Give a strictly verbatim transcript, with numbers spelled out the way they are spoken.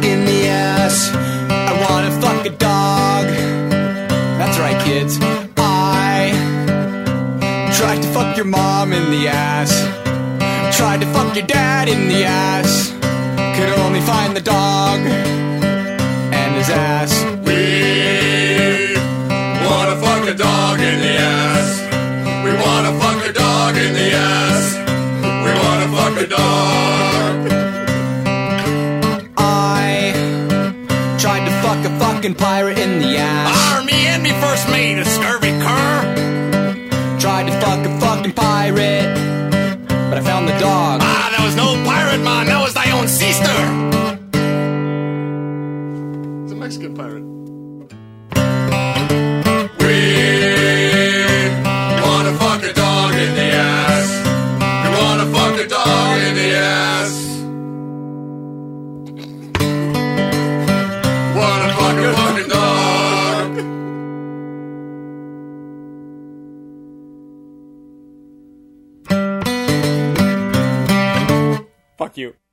dog in the ass. I wanna fuck a dog. That's right, kids. I tried to fuck your mom in the ass. Tried to fuck your dad in the ass. Could only find the dog and his ass. We wanna fuck a dog in the ass. We wanna fuck a dog in the ass. We wanna fuck a dog. I tried to fuck a fucking pirate in the ass. Arr, me and me first mate, a scurvy cur. Tried to fuck a fucking pirate, but I found the dog. Ah, that was no pirate, man. That was thy own sister. It's a Mexican pirate. We wanna fuck a dog in the ass. We wanna fuck a dog in the ass. Wanna fuck a fucking dog. Fuck you.